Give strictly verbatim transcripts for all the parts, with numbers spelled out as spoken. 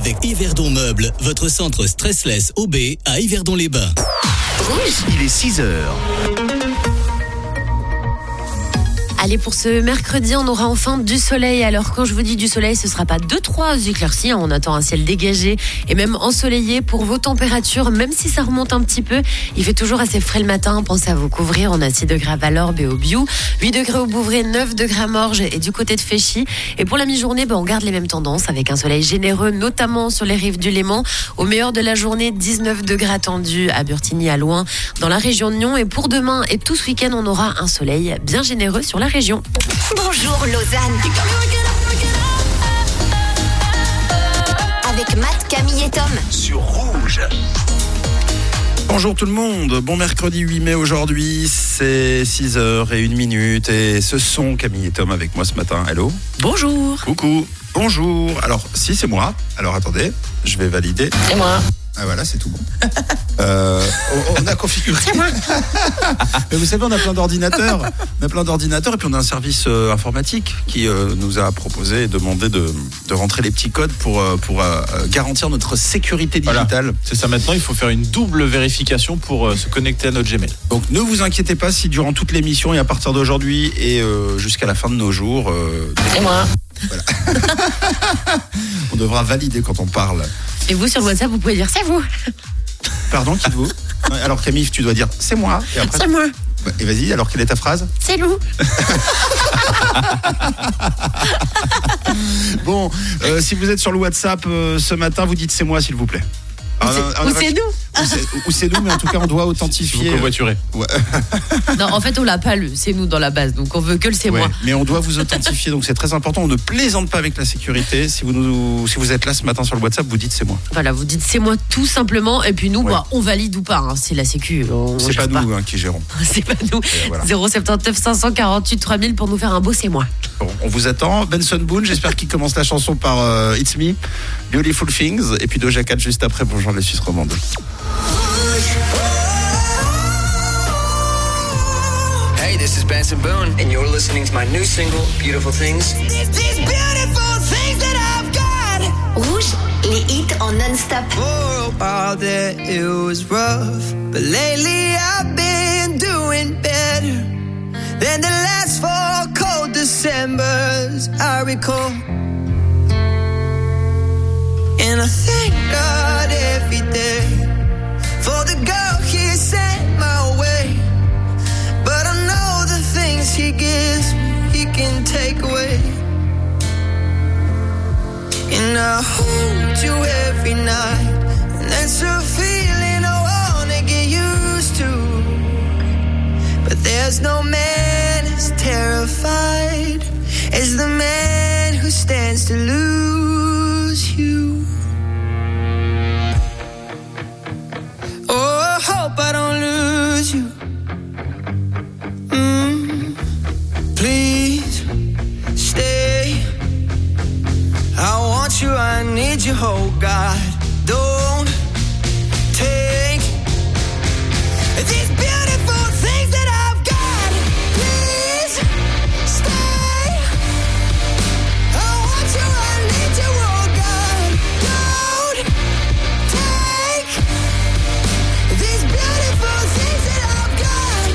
avec Yverdon Meubles, votre centre stressless O B à Yverdon-les-Bains. Rouge. Il est six heures. Allez, pour ce mercredi, on aura enfin du soleil. Alors, quand je vous dis du soleil, ce ne sera pas deux trois éclaircies. On attend un ciel dégagé et même ensoleillé pour vos températures. Même si ça remonte un petit peu, il fait toujours assez frais le matin. Pensez à vous couvrir. On a six degrés à Valorbe et au Biou, huit degrés au Bouvray, neuf degrés à Morges et du côté de Féchy. Et pour la mi-journée, ben, on garde les mêmes tendances avec un soleil généreux, notamment sur les rives du Léman. Au meilleur de la journée, dix-neuf degrés attendus à Burtigny, à Loing, dans la région de Nyon. Et pour demain et tout ce week-end, on aura un soleil bien généreux sur la région. Bonjour Lausanne. Avec Matt, Camille et Tom. Sur Rouge. Bonjour tout le monde, bon mercredi huit mai aujourd'hui, c'est six heures et une minute et ce sont Camille et Tom avec moi ce matin. Hello. Bonjour. Coucou. Bonjour. Alors si c'est moi, alors attendez, je vais valider. C'est moi. Ah voilà, c'est tout bon. Euh, on, on a configuré. C'est moi. Mais vous savez, on a plein d'ordinateurs. On a plein d'ordinateurs et puis on a un service euh, informatique qui euh, nous a proposé et demandé de, de rentrer les petits codes pour, euh, pour euh, garantir notre sécurité digitale. Voilà. C'est ça, maintenant, il faut faire une double vérification pour euh, se connecter à notre Gmail. Donc ne vous inquiétez pas si durant toute l'émission et à partir d'aujourd'hui et euh, jusqu'à la fin de nos jours... Euh, C'est moi. Voilà. On devra valider quand on parle. Et vous, sur WhatsApp, vous pouvez dire c'est vous. Pardon, qui êtes-vous? Alors Camille, tu dois dire c'est moi. Et après, c'est moi. Et vas-y, alors quelle est ta phrase? C'est Lou. Bon, euh, si vous êtes sur le WhatsApp euh, ce matin, vous dites c'est moi s'il vous plaît. Ou c'est, ah, ou c'est nous. Ou c'est, ou c'est nous, mais en tout cas, on doit authentifier. Vous covoiturez. Ouais. Non, en fait, on l'a pas le c'est nous dans la base, donc on veut que le c'est ouais, moi. Mais on doit vous authentifier, donc c'est très important. On ne plaisante pas avec la sécurité. Si vous, nous, si vous êtes là ce matin sur le WhatsApp, vous dites c'est moi. Voilà, vous dites c'est moi tout simplement, et puis nous, ouais. bah, on valide ou pas. Hein, c'est la sécu. On c'est pas, pas nous hein, qui gérons. C'est pas nous. Voilà. zéro sept neuf cinq cent quarante-huit trois mille pour nous faire un beau c'est moi. Bon, on vous attend. Benson Boone, j'espère qu'il commence la chanson par euh, It's Me, Beautiful Things, et puis Doja Cat juste après. Bonjour les Suisses romandes. Hey, this is Benson Boone, and you're listening to my new single, Beautiful Things. These beautiful things that I've got. Rouge, les hits en non-stop. For a while there it was rough, but lately I've been doing better than the last four cold Decembers I recall. And I thank God every day for the girl he sent my way. But I know the things he gives me, he can take away. And I hold you every night, and that's a feeling I wanna get used to. But there's no man as terrified as the man who stands to lose you. Oh, I hope I don't lose you. Mm, please stay. I want you, I need you, oh God. Don't take these beautiful things that I've got. Please stay. I want you, I need you, oh God. Don't take these beautiful things that I've got.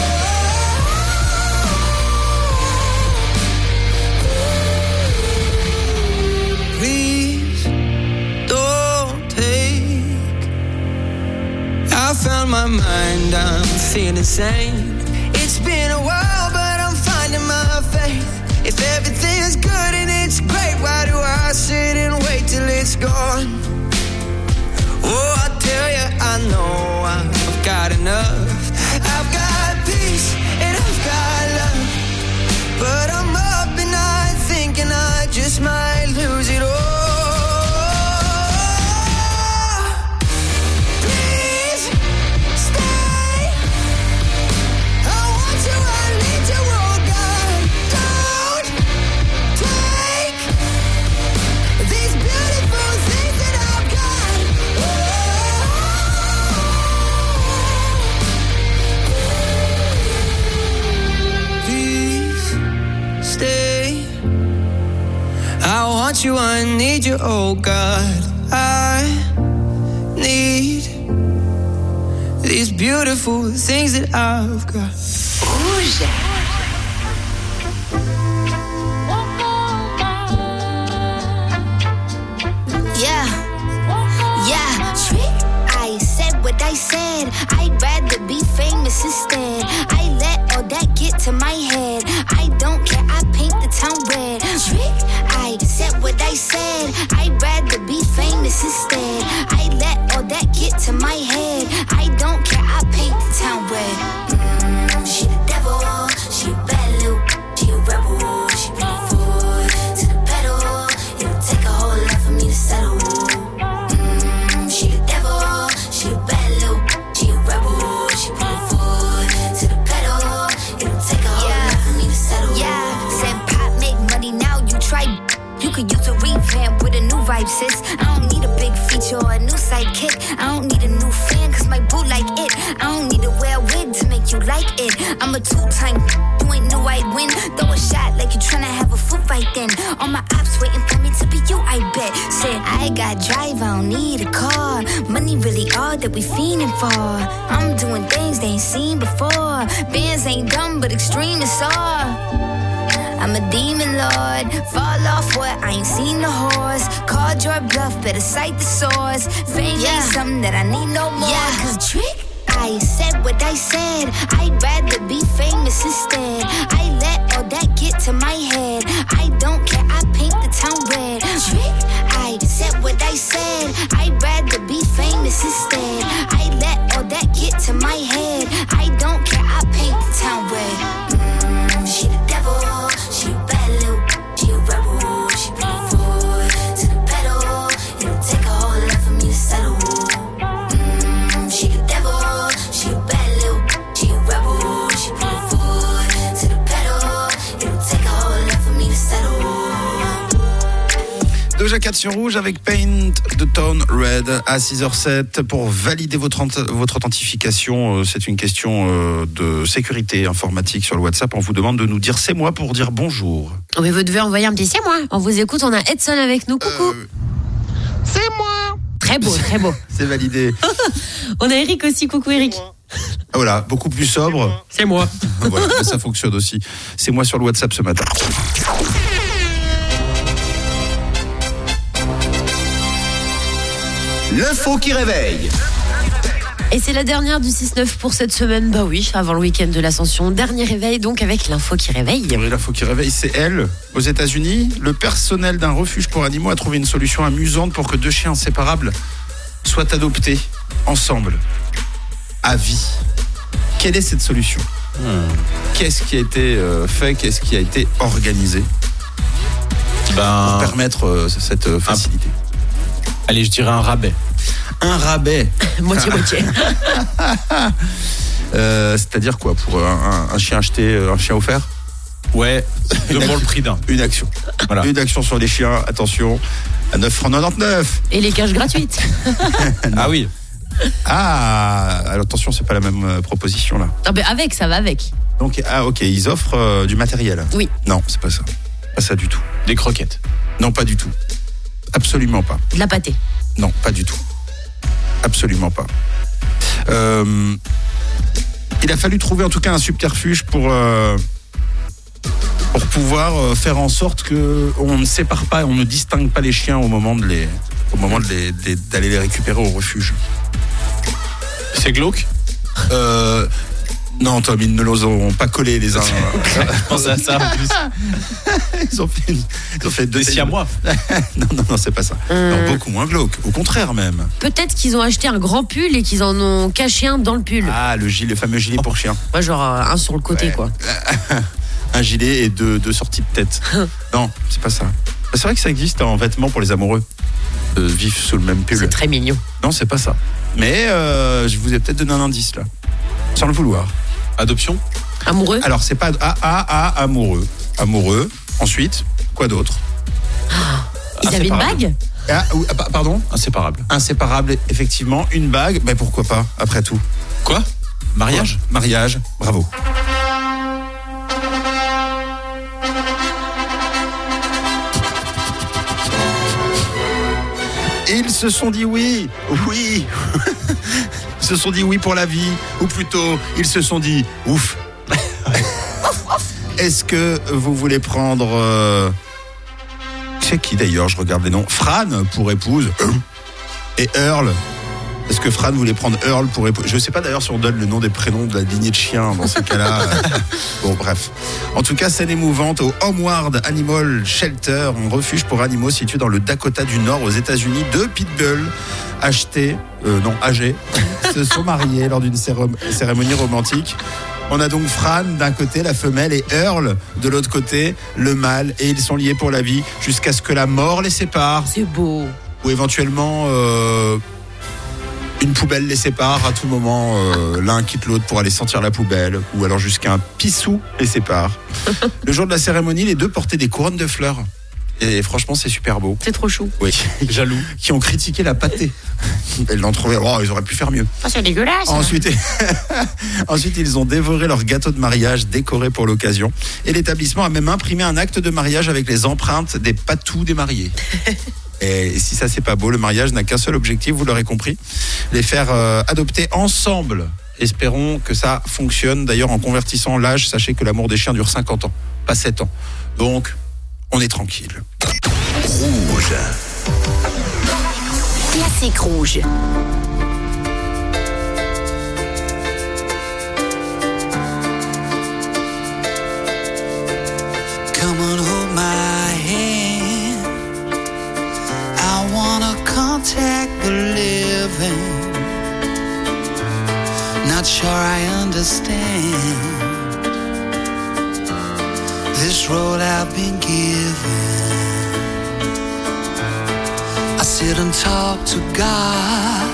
Oh, please don't take. I found my mind, I'm feeling sane. It's been a while, but I'm finding my faith. If everything's good and it's great, why do I sit and wait till it's gone? Oh, I tell you, I know I've got enough. I've got peace and I've got love. But I'm up and night thinking I just might lose it all. Please stay. I want you, I need you, oh God. Don't take these beautiful things that I've got. Please stay. I want you, I need you, oh God. beautiful things that I've got. Rouge. Yeah, yeah, trick. I said what I said. I'd rather be famous instead. I let all that get to my head. I don't care, I paint the town red. Trick. I said what I said. I'd rather be famous instead. I let all that get to my head. I don't care, I paint the town red. Mm, she the devil, she a bad little, she a rebel, she bring it forward to the pedal. It'll take a whole lot for me to settle. Mm, she the devil, she a bad little, she a rebel, she bring it forward to the pedal. It'll take a whole yeah. lot for me to settle. Yeah, said pop make money now, you try. You could use a revamp with a new vibe, sis. I don't need a big feature or a new sidekick. I don't need a new fan, cause my boo like it. I don't need to wear a wig to make you like it. I'm a two-time, you ain't know I'd win. Throw a shot like you tryna have a foot fight then. All my ops waiting for me to be you, I bet. Said, I got drive, I don't need a car. Money really all that we fiending for. I'm doing things they ain't seen before. Bands ain't dumb, but extreme is all. I'm a demon lord, fall off what I ain't seen the horse. Called your bluff, better cite the source. Fame yeah. ain't something that I need no more. Yeah, cause trick, I said what I said. I'd rather be famous instead. I let all that get to my head. I don't care, I paint the town red. Trick, I said what I said. I'd rather be famous instead. I let all that get to my head. I don't care, I paint the town red. Mm, she the devil. She a bad little, she a rebel. She bring it forward to the pedal. It'll take a whole lot for me to settle. Mm, she the devil, she a bad little, she a rebel. She bring it forward to the pedal. It'll take a whole lot for me to settle. Doja Cat sur Rouge avec Paint the Town Red à six heures sept pour valider votre, votre authentification. C'est une question de sécurité informatique sur le WhatsApp. On vous demande de nous dire c'est moi pour dire bonjour. Mais vous devez envoyer un petit c'est moi. On vous écoute, on a Edson avec nous. Coucou. Euh... C'est moi. Très beau, très beau. C'est validé. On a Eric aussi. Coucou Eric. Ah, voilà, beaucoup plus sobre. C'est moi. Voilà, ça fonctionne aussi. C'est moi sur le WhatsApp ce matin. L'info qui réveille. Et c'est la dernière du six neuf pour cette semaine. Bah oui, avant le week-end de l'Ascension. Dernier réveil donc avec l'info qui réveille. Oui, l'info qui réveille, c'est elle. Aux États-Unis, le personnel d'un refuge pour animaux a trouvé une solution amusante pour que deux chiens inséparables soient adoptés ensemble, à vie. Quelle est cette solution ? hmm. Qu'est-ce qui a été fait ? Qu'est-ce qui a été organisé ben... pour permettre euh, cette facilité ? Allez, je dirais un rabais. Un rabais. Moitié-moitié. euh, c'est-à-dire quoi ? Pour un, un, un chien acheté, un chien offert ? Ouais, devant le prix d'un. Une action. Voilà. Une action sur les chiens, attention, à neuf francs quatre-vingt-dix-neuf. Et les cages gratuites. Ah oui. Ah, alors attention, c'est pas la même euh, proposition là. Ah ben avec, ça va avec. Donc, ah ok, ils offrent euh, du matériel. Oui. Non, c'est pas ça. Pas ça du tout. Des croquettes. Non, pas du tout. Absolument pas. De la pâtée. Non, pas du tout. Absolument pas. Euh, il a fallu trouver en tout cas un subterfuge pour, euh, pour pouvoir euh, faire en sorte qu'on ne sépare pas, on ne distingue pas les chiens au moment, de les, au moment de les, de, d'aller les récupérer au refuge. C'est glauque ? euh, Non, Tom, ils ne les ont pas collés les uns. Je pense à ça en plus. Ils ont fait, une, ils ont fait deux siamois. non, non, non, c'est pas ça. Hum. Non, beaucoup moins glauque. Au contraire même. Peut-être qu'ils ont acheté un grand pull et qu'ils en ont caché un dans le pull. Ah, le gilet, le fameux gilet pour chien. Ouais, genre un sur le côté, ouais. Quoi. Un gilet et deux, deux sorties de tête. Non, c'est pas ça. C'est vrai que ça existe en vêtements pour les amoureux. De vivre sous le même pull. C'est très mignon. Non, c'est pas ça. Mais euh, je vous ai peut-être donné un indice là. Sans le vouloir. Adoption ? Amoureux ? Alors, c'est pas A, A, A, amoureux. Amoureux. Ensuite, quoi d'autre ? Ah, ils avaient une bague ? Ah, pardon ? Inséparable. Inséparable, effectivement. Une bague, ben pourquoi pas, après tout. Quoi ? Mariage ? Ouais. Mariage, bravo. Ils se sont dit oui, oui. Ils se sont dit oui pour la vie, ou plutôt, ils se sont dit ouf. Est-ce que vous voulez prendre... Euh... C'est qui d'ailleurs, je regarde les noms. Fran pour épouse. Et Earl. Est-ce que Fran voulait prendre Earl pour épouse? Je ne sais pas d'ailleurs si on donne le nom des prénoms de la lignée de chiens dans ces cas-là. Bon, bref. En tout cas, scène émouvante au Homeward Animal Shelter, un refuge pour animaux situé dans le Dakota du Nord aux États-Unis. Deux pitbulls achetés, euh, non, âgés, se sont mariés lors d'une cérémonie romantique. On a donc Fran d'un côté, la femelle, et Earl de l'autre côté, le mâle. Et ils sont liés pour la vie jusqu'à ce que la mort les sépare. C'est beau. Ou éventuellement... Euh, une poubelle les sépare à tout moment, euh, l'un quitte l'autre pour aller sentir la poubelle, ou alors jusqu'à un pissou les sépare. Le jour de la cérémonie, les deux portaient des couronnes de fleurs. Et franchement, c'est super beau. C'est trop chou. Oui, jaloux. Qui ont critiqué la pâtée. Ils l'ont trouvé, oh, ils auraient pu faire mieux. Oh, c'est dégueulasse. Ensuite, Ensuite, ils ont dévoré leur gâteau de mariage décoré pour l'occasion. Et l'établissement a même imprimé un acte de mariage avec les empreintes des patous des mariés. Et si ça c'est pas beau, le mariage n'a qu'un seul objectif, vous l'aurez compris, les faire euh, adopter ensemble. Espérons que ça fonctionne. D'ailleurs, en convertissant l'âge, sachez que l'amour des chiens dure cinquante ans, pas sept ans. Donc, on est tranquille. Rouge. Classique rouge. Come on, hold my hand. I wanna contact the living. Not sure I understand this role I've been given. I sit and talk to God,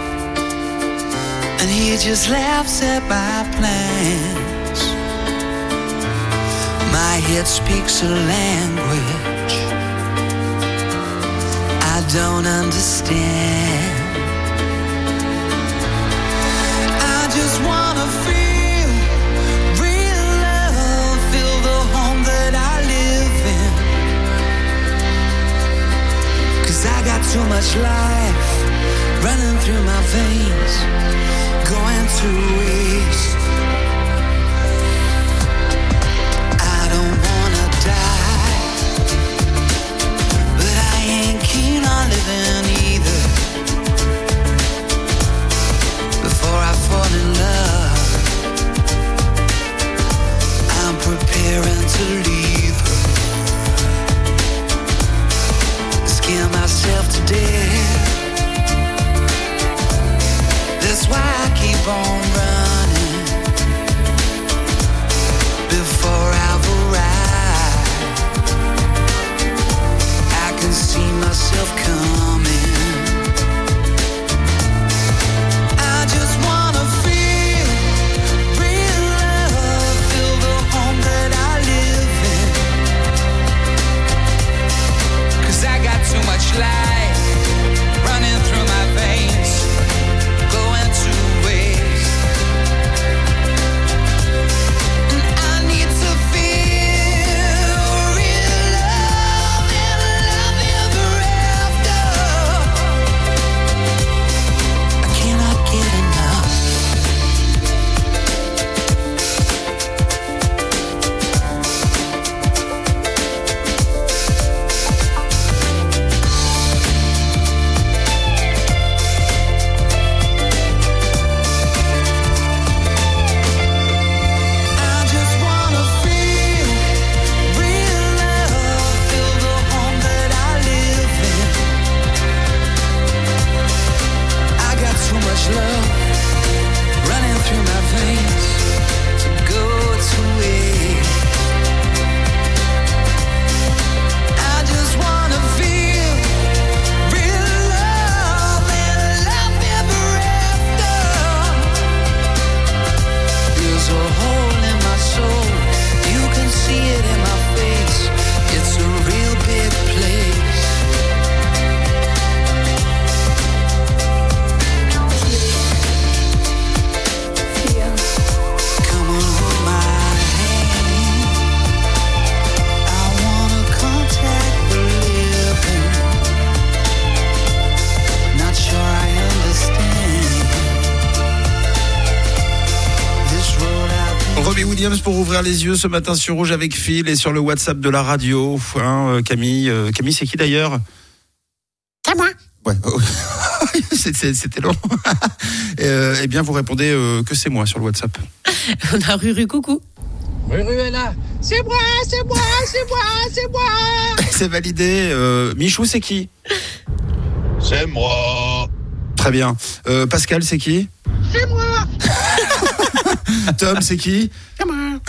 and He just laughs at my plans. My head speaks a language I don't understand. I just wanna feel real love, feel the home that I live in. 'Cause I got too much life running through my veins, going to waste. I don't wanna die, but I ain't keen on living either. Before I fall in love, I'm preparing to leave her. Scare myself to death. That's why I keep on running. Robbie Williams pour ouvrir les yeux ce matin sur Rouge avec Phil et sur le WhatsApp de la radio. Hein, Camille, euh, Camille, c'est qui d'ailleurs? C'est moi. Ouais. C'était, c'était long. euh, eh bien, vous répondez euh, que c'est moi sur le WhatsApp. On a Ruru, coucou. Ruru est là. C'est moi, c'est moi, c'est moi, c'est moi. C'est validé. Euh, Michou, c'est qui? C'est moi. Très bien. Euh, Pascal, c'est qui? C'est moi. Tom, c'est qui? C'est moi.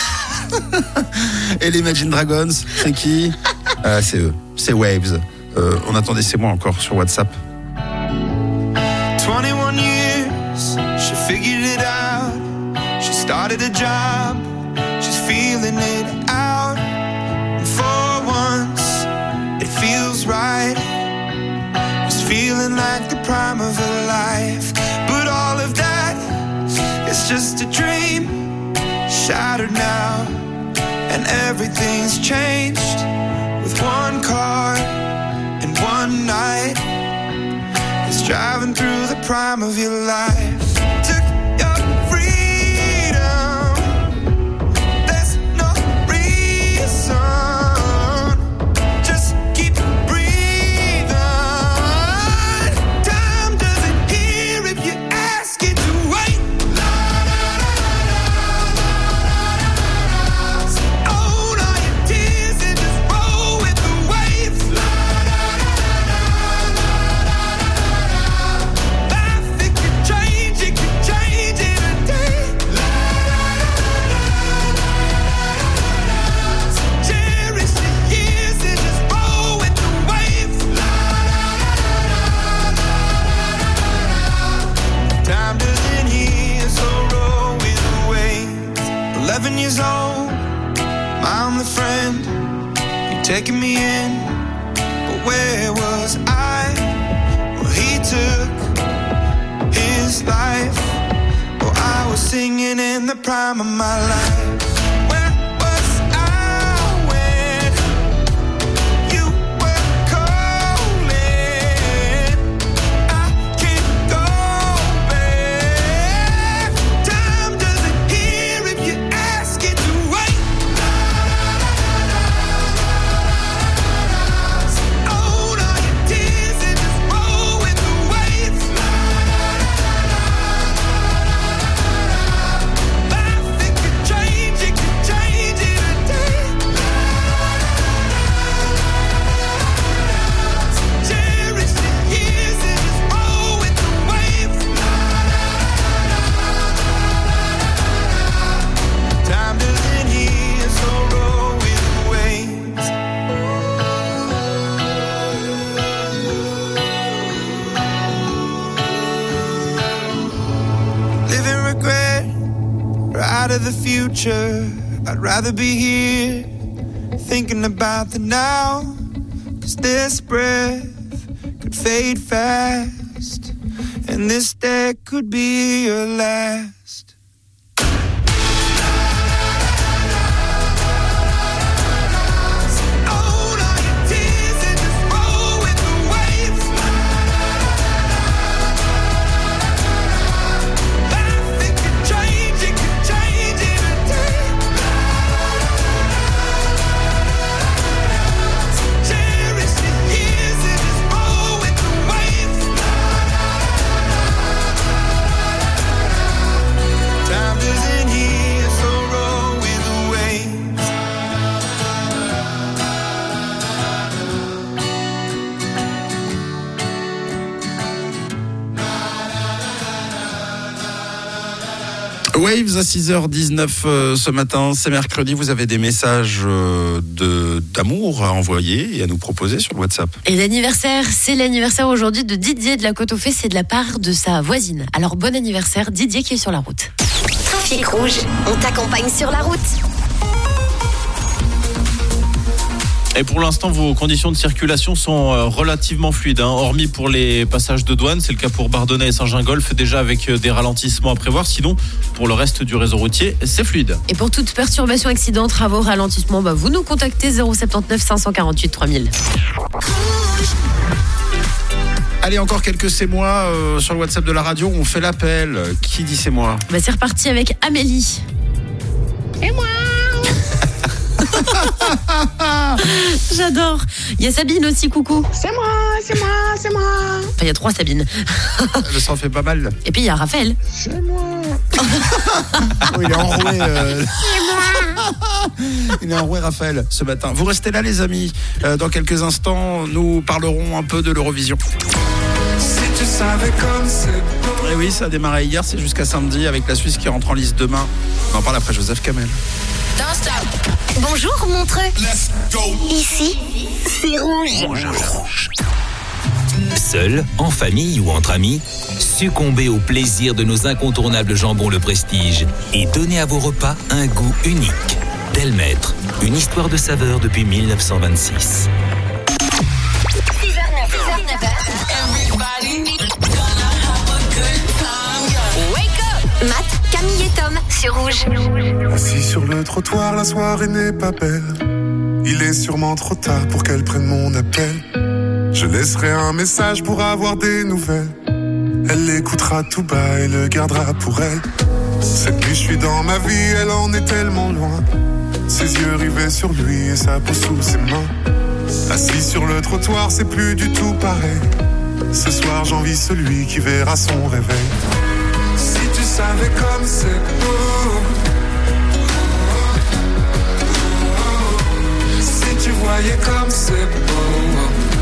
Et les Imagine Dragons, c'est qui? euh, C'est eux. C'est Waves. Euh, on attendait c'est moi encore sur WhatsApp. twenty-one years, she figured it out. She started a job, she's feeling it out. And for once, it feels right. It's feeling like the prime of her life. But all of that is just a dream, shattered now. And everything's changed with one car and one night. It's driving through the prime of your life. Took your freedom. There's no reason. Just keep breathing. Time doesn't hear if you ask it to wait. Own all your tears and just roll with the waves. Life, it could change, it could change in a day. Cherish the years and just roll with the waves. Time doesn't heal, so roll with the waves. Eleven years old, I'm the friend. You're taking me in, but where was I? Well, he took his life. Well, I was singing in the prime of my life. Where was I when you were calling? I can't go back. Time doesn't hear if you ask it to wait. Own all your tears and just roll with the waves. Life, it could change, it could change in a day. Cherish the years and just roll with the waves. Time doesn't heal, so roll with the waves. Living regret or out of the future. I'd rather be here thinking about the now. Cause this breath could fade fast, and this day could be your last. Own all your tears and just roll with the waves. Life, it could change, it could change in a day. Cherish the years and just roll with the waves. Time doesn't heal, so roll with the waves. Waves à six heures dix-neuf euh, ce matin, c'est mercredi. Vous avez des messages euh, de, d'amour à envoyer et à nous proposer sur le WhatsApp. Et l'anniversaire, c'est l'anniversaire aujourd'hui de Didier de la Côte aux Fées, c'est de la part de sa voisine. Alors bon anniversaire Didier qui est sur la route. Trafic rouge, on t'accompagne sur la route. Et pour l'instant, vos conditions de circulation sont euh, relativement fluides, hein, hormis pour les passages de douane. C'est le cas pour Bardonnay et Saint-Gingolph, déjà avec euh, des ralentissements à prévoir. Sinon, pour le reste du réseau routier, c'est fluide. Et pour toute perturbation, accident, travaux, ralentissement, bah vous nous contactez zéro soixante-neuf cinq cent quarante-huit trois mille. Allez, encore quelques c'est moi euh, sur le WhatsApp de la radio. On fait l'appel. Qui dit c'est moi? Bah c'est reparti avec Amélie. C'est moi. J'adore. Il y a Sabine aussi, coucou. C'est moi, c'est moi, c'est moi. Enfin, il y a trois Sabines. Le sang fait pas mal. Et puis il y a Raphaël. C'est moi. Oh, il est enroué. Euh... Il est enroué, Raphaël, ce matin. Vous restez là, les amis. Euh, dans quelques instants, nous parlerons un peu de l'Eurovision. Si tu savais comme c'est beau. Et oui, ça a démarré hier, c'est jusqu'à samedi avec la Suisse qui rentre en lice demain. On en parle après Joseph Kamel. Bonjour, Montreux. Ici, c'est rouge. Seul, en famille ou entre amis, succombez au plaisir de nos incontournables jambons Le Prestige et donnez à vos repas un goût unique. Delmaître, une histoire de saveur depuis dix-neuf cent vingt-six. Matt, Camille et Tom sur Rouge. Assis sur le trottoir, la soirée n'est pas belle. Il est sûrement trop tard pour qu'elle prenne mon appel. Je laisserai un message pour avoir des nouvelles. Elle l'écoutera tout bas et le gardera pour elle. Cette nuit je suis dans ma vie, elle en est tellement loin. Ses yeux rivés sur lui et sa peau sous ses mains. Assis sur le trottoir, c'est plus du tout pareil. Ce soir j'envie celui qui verra son réveil. Si tu savais comme c'est beau. Si tu voyais comme c'est beau.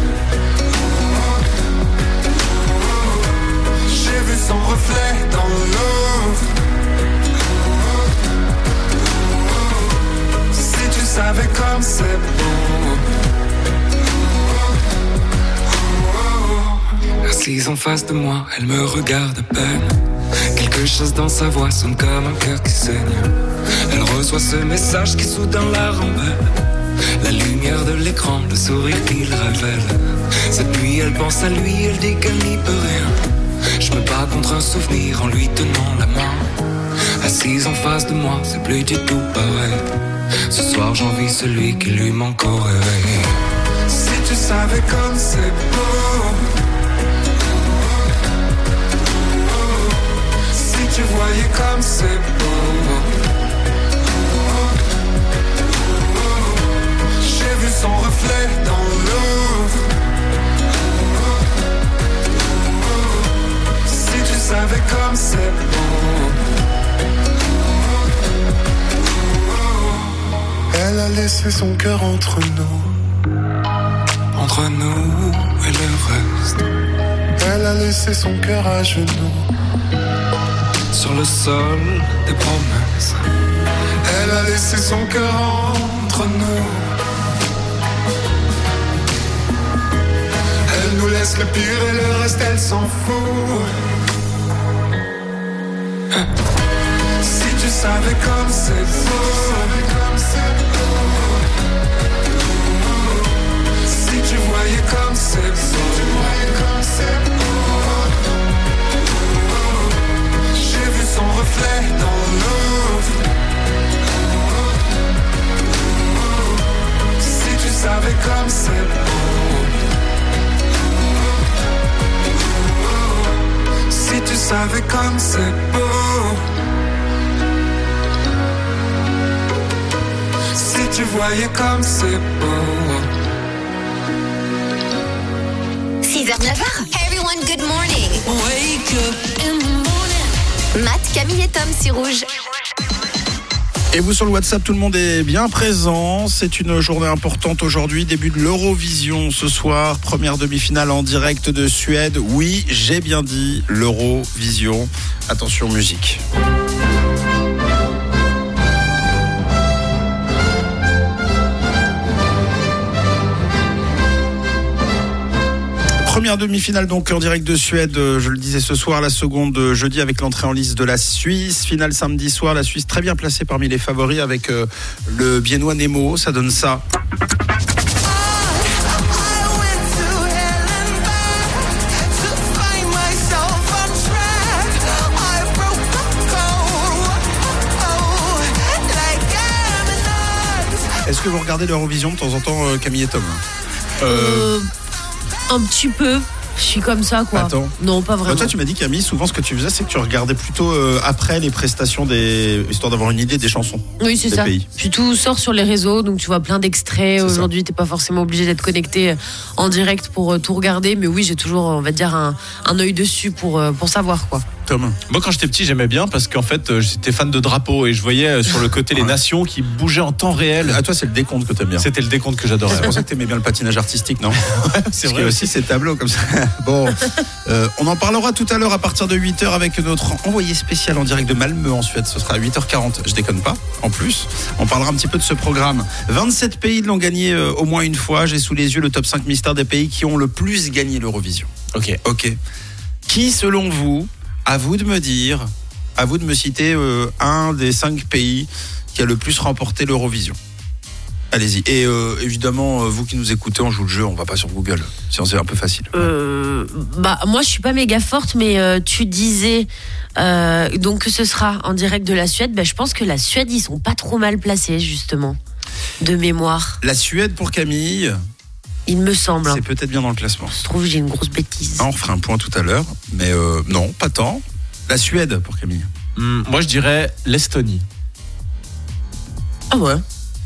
J'ai vu son reflet dans l'eau. Si tu savais comme c'est beau. Assise en face de moi, elle me regarde à peine. Quelque chose dans sa voix sonne comme un cœur qui saigne. Elle reçoit ce message qui soudain la rembelle. La lumière de l'écran, le sourire qu'il révèle. Cette nuit elle pense à lui, elle dit qu'elle n'y peut rien. Je me bats contre un souvenir en lui tenant la main. Assise en face de moi, c'est plus du tout pareil. Ce soir j'envie celui qui lui manque au réveil. Si tu savais comme c'est beau. Si tu voyais comme c'est beau. J'ai vu son reflet dans l'eau. Si tu savais comme c'est beau. Elle a laissé son cœur entre nous. Entre nous et le reste. Elle a laissé son cœur à genoux. Sur le sol des promesses. Elle a laissé son cœur entre nous. Elle nous laisse le pire et le reste elle s'en fout. Si tu savais comme c'est beau. Si tu voyais comme c'est beau. J'ai vu son reflet dans l'eau. Si tu savais comme c'est beau. Si tu savais comme c'est beau. Si tu voyais comme c'est beau. six heures neuf heures. Everyone, good morning. Wake up in the morning. Matt, Camille et Tom sur Rouge. Et vous sur le WhatsApp, tout le monde est bien présent. C'est une journée importante aujourd'hui, début de l'Eurovision ce soir, première demi-finale en direct de Suède. Oui, j'ai bien dit l'Eurovision. Attention musique. Première demi-finale donc en direct de Suède, je le disais ce soir, la seconde jeudi avec l'entrée en lice de la Suisse. Finale samedi soir, la Suisse très bien placée parmi les favoris avec euh, le Biennois Nemo, ça donne ça. Est-ce que vous regardez l'Eurovision de temps en temps, Camille et Tom ? Euh... Un petit peu. Je suis comme ça, quoi. Attends. Non, pas vraiment. Bah, toi, tu m'as dit, Camille, souvent ce que tu faisais, c'est que tu regardais plutôt euh, après les prestations, des... histoire d'avoir une idée des chansons. Oui, c'est des ça. pays. Puis tout sort sur les réseaux, donc tu vois plein d'extraits. C'est Aujourd'hui, t'es pas forcément obligé d'être connecté en direct pour euh, tout regarder, mais oui, j'ai toujours, on va dire, un, un œil dessus pour, euh, pour savoir, quoi. Tom. Moi, quand j'étais petit, j'aimais bien parce qu'en fait, euh, j'étais fan de drapeaux et je voyais euh, sur le côté les nations qui bougeaient en temps réel. À toi, c'est le décompte que t'aimes bien. C'était le décompte que j'adorais. C'est pour ça que t'aimais bien le patinage artistique, non? C'est Parce vrai qu'il y a aussi ces tableaux comme ça. Bon, euh, on en parlera tout à l'heure à partir de huit heures avec notre envoyé spécial en direct de Malmö en Suède. Ce sera à huit heures quarante. Je déconne pas. En plus, on parlera un petit peu de ce programme. vingt-sept pays l'ont gagné euh, au moins une fois. J'ai sous les yeux le top cinq mystères des pays qui ont le plus gagné l'Eurovision. Ok. Ok. Qui, selon vous, à vous de me dire, à vous de me citer euh, un des cinq pays qui a le plus remporté l'Eurovision. Allez-y. Et euh, évidemment, euh, vous qui nous écoutez, on joue le jeu, on va pas sur Google. Sinon, c'est un peu facile. Euh, bah, moi, je suis pas méga forte, mais euh, tu disais euh, donc que ce sera en direct de la Suède. Bah, je pense que la Suède, ils sont pas trop mal placés, justement, de mémoire. La Suède pour Camille. Il me semble. C'est peut-être bien dans le classement. Je trouve que j'ai une grosse bêtise. Ah, on fera un point tout à l'heure, mais euh, non, pas tant. La Suède pour Camille. Hum, moi, je dirais l'Estonie. Ah ouais.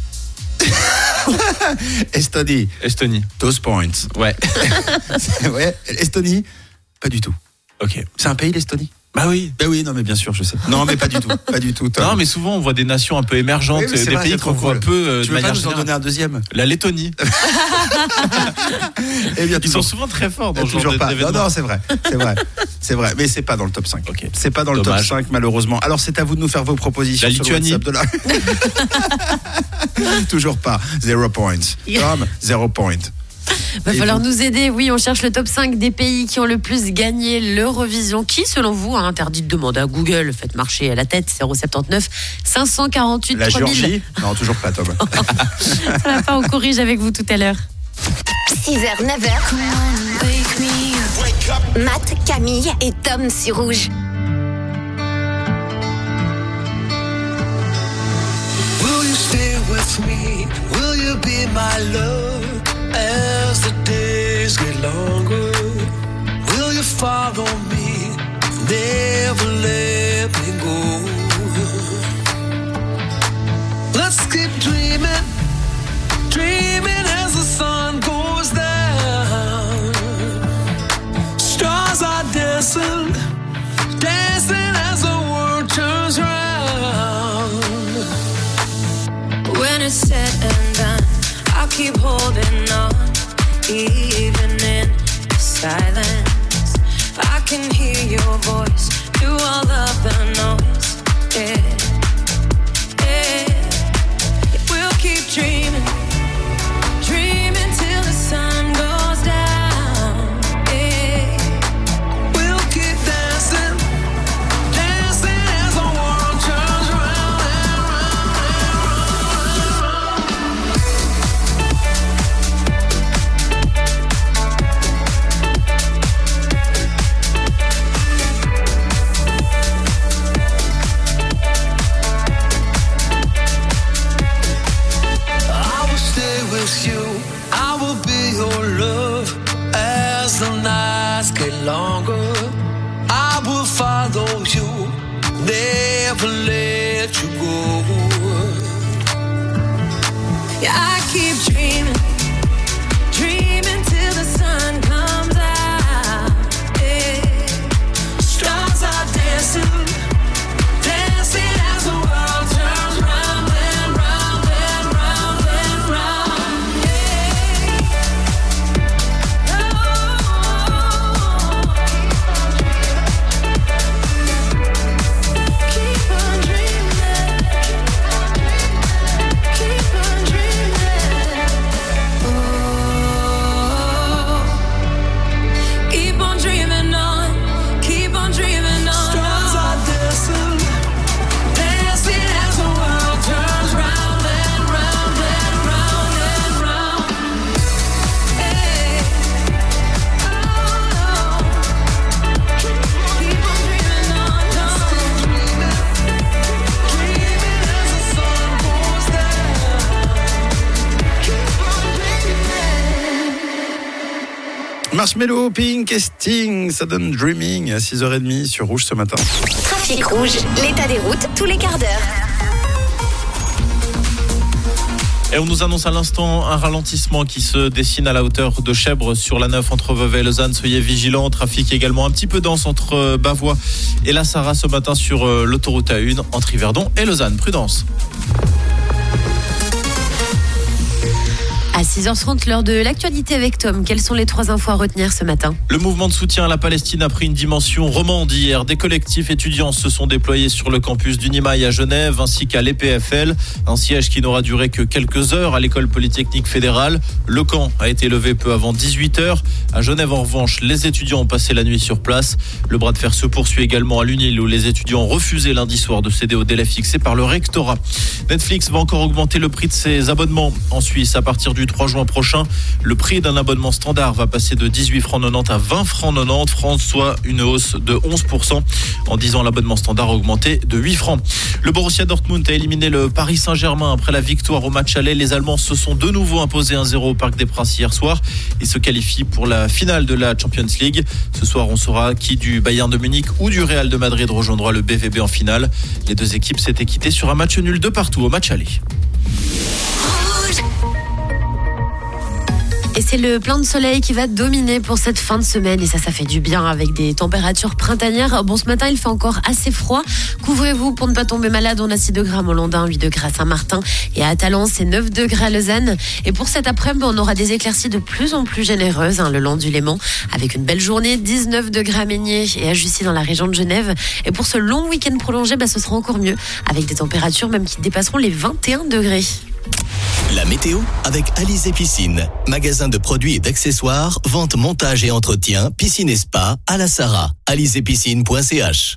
Estonie. Estonie. Those points. Ouais. Ouais. Estonie, pas du tout. Ok. C'est un pays, l'Estonie? Bah oui. Bah oui, non mais bien sûr, je sais. Non mais pas du tout, pas du tout. Tom. Non, mais souvent on voit des nations un peu émergentes, Oui, mais c'est des vrai, pays c'est trop qu'on voit cool. peu euh, Tu de veux pas manière nous en générale. donner un deuxième? La Lettonie. Eh bien, Ils toujours. sont souvent très forts dans ce Toujours genre pas. Non, d'événements. non, c'est vrai, c'est vrai, c'est vrai. Mais c'est pas dans le top cinq. Ok. C'est pas dans le Dommage. top cinq malheureusement. Alors c'est à vous de nous faire vos propositions. La sur le Lituanie. WhatsApp de la... Toujours pas. Zero points. Tom, zero point. Va Et falloir vous nous aider. Oui, on cherche le top cinq des pays qui ont le plus gagné l'Eurovision. Qui, selon vous, a interdit de demander à Google? Faites marcher à la tête. zéro soixante-dix-neuf cinq cent quarante-huit La trois mille. Géorgie? Non, toujours pas, Tom. Ça va pas, on corrige avec vous tout à l'heure. six heures, neuf heures. Matt, Camille et Tom sur Rouge. Will you stay with me? Will you be my love as the days get longer? Will you follow me? Never let me go. Let's keep dreaming, dreaming as the sun goes down. Stars are dancing, dancing as the world turns round. When it's said and done, I'll keep holding on, even in silence. I can hear your voice through all of the noise. Yeah, yeah. We'll keep dreaming, dreaming till the sun goes down. Yeah, We'll keep dancing, dancing as the world turns round and round and round. Marshmello, Pink et Sting, ça donne Dreaming à six heures trente sur Rouge ce matin. Trafic rouge, l'état des routes tous les quarts d'heure. Et on nous annonce à l'instant un ralentissement qui se dessine à la hauteur de Chèvres sur la neuf entre Vevey et Lausanne. Soyez vigilants. Trafic également un petit peu dense entre Bavois et la Sarraz ce matin sur l'autoroute A un entre Yverdon et Lausanne. Prudence. À six heures trente, l'heure de l'actualité avec Tom. Quelles sont les trois infos à retenir ce matin ? Le mouvement de soutien à la Palestine a pris une dimension romande hier. Des collectifs étudiants se sont déployés sur le campus d'Unimail à Genève ainsi qu'à l'E P F L. Un siège qui n'aura duré que quelques heures à l'école polytechnique fédérale. Le camp a été levé peu avant dix-huit heures. À Genève, en revanche, les étudiants ont passé la nuit sur place. Le bras de fer se poursuit également à l'Unil où les étudiants ont refusé lundi soir de céder au délai fixé par le rectorat. Netflix va encore augmenter le prix de ses abonnements en Suisse à partir du trois juin prochain. Le prix d'un abonnement standard va passer de dix-huit francs quatre-vingt-dix à vingt francs quatre-vingt-dix francs, soit une hausse de onze pour cent. En dix ans, l'abonnement standard a augmenté de huit francs. Le Borussia Dortmund a éliminé le Paris Saint-Germain après la victoire au match aller. Les Allemands se sont de nouveau imposés un zéro au Parc des Princes hier soir et se qualifient pour la finale de la Champions League. Ce soir, on saura qui du Bayern de Munich ou du Real de Madrid rejoindra le B V B en finale. Les deux équipes s'étaient quittées sur un match nul de partout au match aller. Et c'est le plein de soleil qui va dominer pour cette fin de semaine. Et ça, ça fait du bien avec des températures printanières. Bon, ce matin, il fait encore assez froid. Couvrez-vous pour ne pas tomber malade. On a six degrés à Molandin, huit degrés à Saint-Martin. Et à Talence, c'est neuf degrés à Lausanne. Et pour cet après-midi, on aura des éclaircies de plus en plus généreuses hein, le long du Léman. Avec une belle journée, dix-neuf degrés à Meignier et à Jussy dans la région de Genève. Et pour ce long week-end prolongé, bah, ce sera encore mieux. Avec des températures même qui dépasseront les vingt et un degrés. La météo avec Alizé Piscine, magasin de produits et d'accessoires, vente, montage et entretien, piscine et spa à la Sarraz. alizé piscine point c h.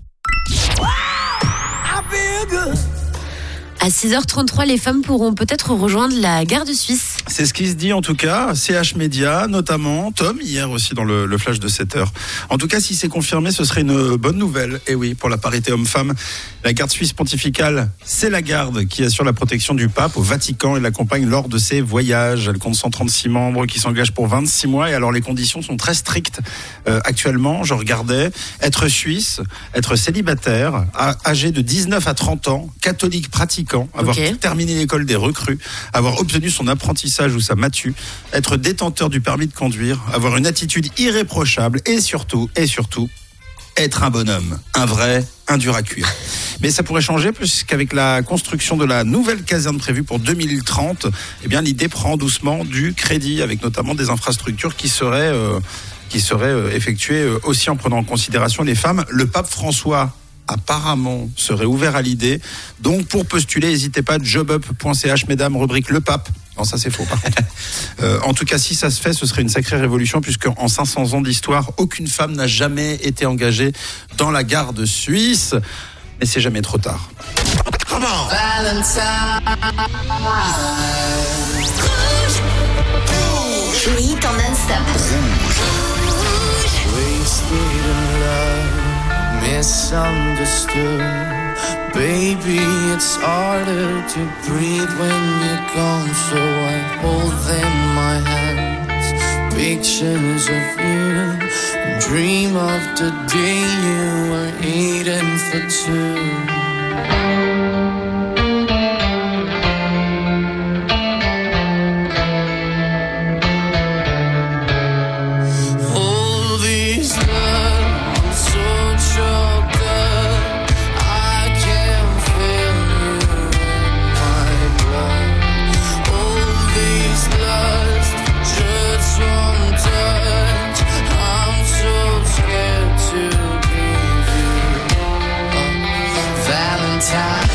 À six heures trente-trois, les femmes pourront peut-être rejoindre la gare de Suisse. C'est ce qui se dit en tout cas, C H Média notamment, Tom hier aussi dans le, le flash de sept heures. En tout cas, si c'est confirmé, ce serait une bonne nouvelle. Et oui, pour la parité homme-femme, la garde suisse pontificale, c'est la garde qui assure la protection du pape au Vatican et l'accompagne lors de ses voyages. Elle compte cent trente-six membres qui s'engagent pour vingt-six mois et alors les conditions sont très strictes. Euh, actuellement, je regardais, être suisse, être célibataire, âgé de dix-neuf à trente ans, catholique pratiquant, avoir okay. terminé l'école des recrues, avoir obtenu son apprentissage ou sa matu, être détenteur du permis de conduire, avoir une attitude irréprochable et surtout, et surtout, être un bonhomme, un vrai, un dur à cuire. Mais ça pourrait changer puisqu'avec la construction de la nouvelle caserne prévue pour deux mille trente, eh bien l'idée prend doucement du crédit avec notamment des infrastructures qui seraient, euh, qui seraient euh, effectuées euh, aussi en prenant en considération les femmes. Le pape François apparemment serait ouvert à l'idée. Donc pour postuler, n'hésitez pas, jobup point c h, mesdames, rubrique Le Pape. Non, ça c'est faux par contre. Euh, en tout cas, si ça se fait, ce serait une sacrée révolution puisque en cinq cents ans d'histoire, aucune femme n'a jamais été engagée dans la garde suisse. Mais c'est jamais trop tard. Come on. Le hit en non-stop. Misunderstood, baby, it's harder to breathe when you're gone. So I hold in my hands pictures of you and dream of the day you were eating for two. Time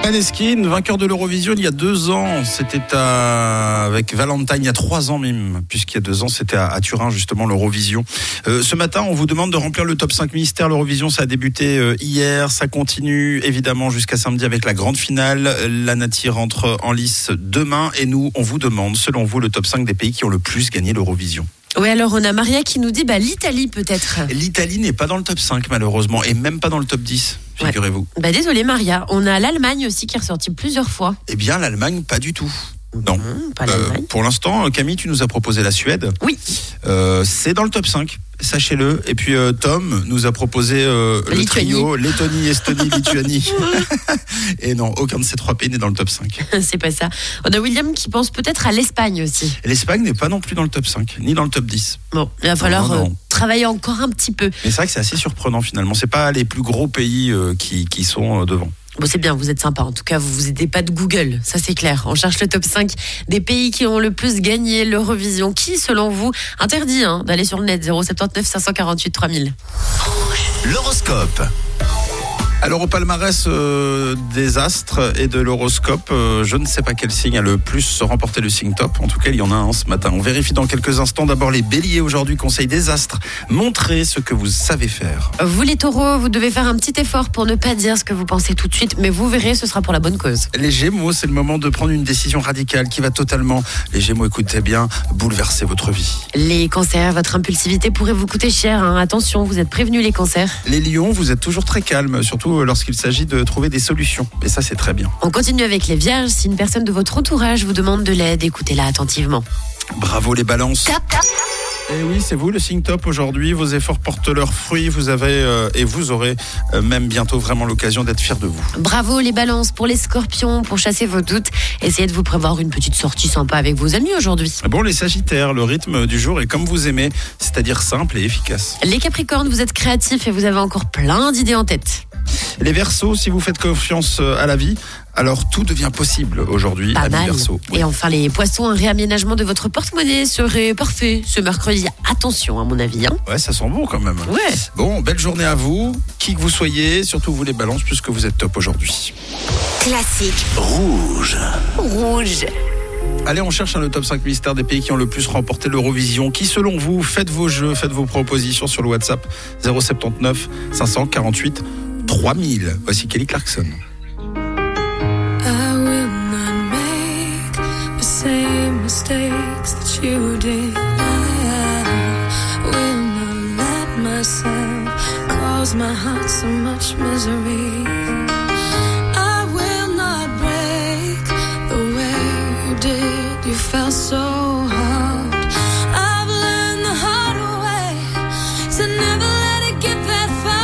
Maneskin, vainqueur de l'Eurovision il y a deux ans, c'était à... avec Valentine, il y a trois ans même, puisqu'il y a deux ans c'était à, à Turin justement l'Eurovision. Euh, ce matin on vous demande de remplir le top cinq mystère. L'Eurovision ça a débuté euh, hier, ça continue évidemment jusqu'à samedi avec la grande finale. La Nati rentre en lice demain et nous on vous demande selon vous le top cinq des pays qui ont le plus gagné l'Eurovision. Oui, alors on a Maria qui nous dit bah, l'Italie peut-être. L'Italie n'est pas dans le top cinq malheureusement et même pas dans le top dix, figurez-vous. Ouais. Bah, désolé Maria, on a l'Allemagne aussi qui est ressortie plusieurs fois. Eh bien l'Allemagne pas du tout. Non, mmh, pas l'Allemagne. Euh, pour l'instant Camille tu nous as proposé la Suède. Oui. Euh, c'est dans le top cinq. Sachez-le. Et puis euh, Tom nous a proposé euh, le Lituanie. trio Lettonie, Estonie, Lituanie. Et non, aucun de ces trois pays n'est dans le top cinq. C'est pas ça. On a William qui pense peut-être à l'Espagne aussi. L'Espagne n'est pas non plus dans le top cinq, ni dans le top dix. Bon, il va falloir non, non. Euh, travailler encore un petit peu. Mais c'est vrai que c'est assez surprenant finalement. C'est pas les plus gros pays euh, qui, qui sont euh, devant. Bon, c'est bien, vous êtes sympa. En tout cas, vous vous aidez pas de Google, ça c'est clair. On cherche le top cinq des pays qui ont le plus gagné l'Eurovision. Qui, selon vous, interdit hein, d'aller sur le net zéro sept neuf cinq cent quarante-huit trois mille. L'horoscope. Alors au palmarès euh, des astres et de l'horoscope, euh, je ne sais pas quel signe a le plus remporté le signe top. En tout cas, il y en a un ce matin. On vérifie dans quelques instants. D'abord les béliers aujourd'hui, conseil des astres. Montrez ce que vous savez faire. Vous les taureaux, vous devez faire un petit effort pour ne pas dire ce que vous pensez tout de suite, mais vous verrez, ce sera pour la bonne cause. Les gémeaux, c'est le moment de prendre une décision radicale qui va totalement, les gémeaux écoutez bien, bouleverser votre vie. Les cancers, votre impulsivité pourrait vous coûter cher. Hein. Attention, vous êtes prévenus les cancers. Les lions, vous êtes toujours très calme, surtout lorsqu'il s'agit de trouver des solutions. Et ça, c'est très bien. On continue avec les vierges. Si une personne de votre entourage vous demande de l'aide, écoutez-la attentivement. Bravo les balances. Top, top. Et oui, c'est vous le signe top aujourd'hui. Vos efforts portent leurs fruits. Vous avez euh, et vous aurez euh, même bientôt vraiment l'occasion d'être fiers de vous. Bravo les balances. Pour les scorpions, pour chasser vos doutes, essayez de vous prévoir une petite sortie sympa avec vos amis aujourd'hui. Bon, les sagittaires, le rythme du jour est comme vous aimez, c'est-à-dire simple et efficace. Les capricornes, vous êtes créatifs et vous avez encore plein d'idées en tête. Les verseaux, si vous faites confiance à la vie, alors tout devient possible aujourd'hui. Pas mal. Verseau. Oui. Et enfin les poissons, un réaménagement de votre porte-monnaie serait parfait ce mercredi. Attention à mon avis. Hein. Ouais, ça sent bon quand même. Ouais. Bon, belle journée à vous, qui que vous soyez, surtout vous les balances, puisque vous êtes top aujourd'hui. Classique. Rouge. Rouge. Allez, on cherche hein, le top cinq mystères des pays qui ont le plus remporté l'Eurovision. Qui, selon vous, faites vos jeux, faites vos propositions sur le WhatsApp zéro sept neuf cinq cent quarante-huit trois mille. Voici Kelly Clarkson. I will not make the same mistakes that you did. I will not let myself cause my heart so much misery. I will not break the way you did. You felt so hard. I've learned the hard way to never let it get that far.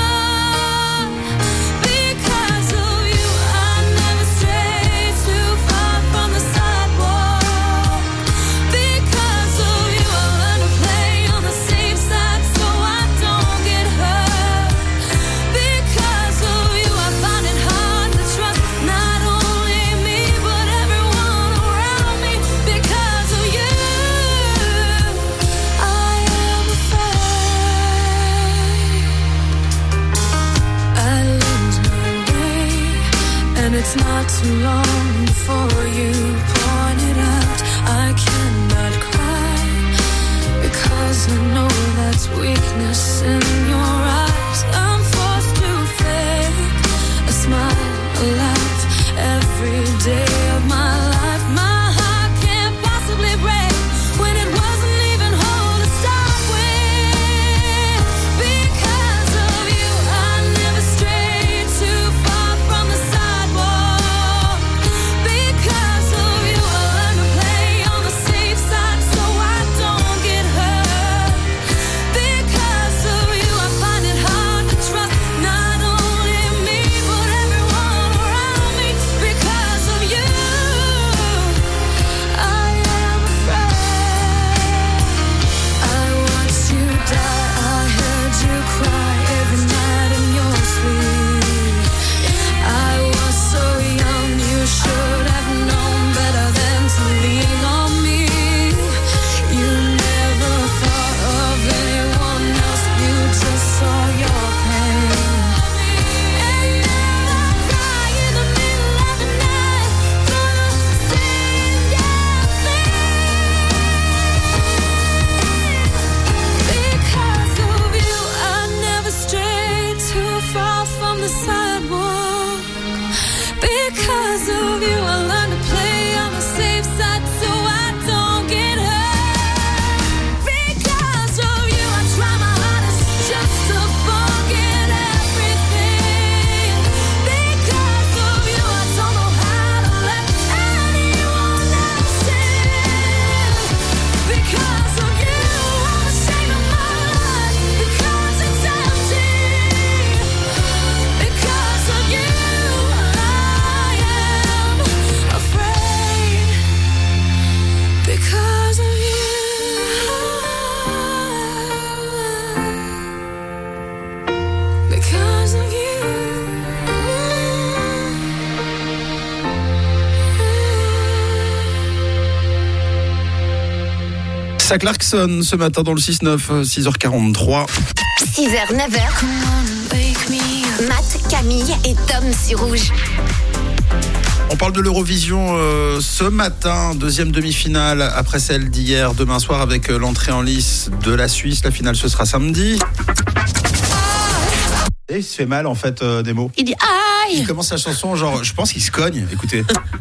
Because of you, I never strayed too far from the sidewalk. Because of you, I learned to play on the safe side so I don't get hurt. Because of you, I find it hard to trust not only me but everyone around me. Because of you, I am afraid I lose my way, and it's not too long before you point it out. I cannot cry because I know that's weakness in your eyes. I'm forced to fake a smile, a laugh every day of my life. My heart can't possibly break when it wasn't even whole to start with. Because of you, I never strayed too far from the sidewalk. Because of you, I learned to play on the safe side so I don't get hurt. Because of you, I find it hard to the sidewalk. Because of you, I learned to play on the safe side so I don't get hurt. Because of you, I try my hardest just to forget everything. Because of you, I don't know how to let anyone else in. Because of you, I'm ashamed of my life. Because it's empty. Because of you, I am afraid. Because of you. Because of you. Ça klaxonne ce matin dans le six neuf, six heures quarante-trois. six heures, neuf heures. Matt, Camille et Tom sur Rouge. On parle de l'Eurovision euh, ce matin, deuxième demi-finale après celle d'hier, demain soir avec euh, l'entrée en lice de la Suisse. La finale ce sera samedi. Et il se fait mal en fait euh, des mots. Il dit aïe. Il commence la chanson genre, je pense qu'il se cogne, écoutez.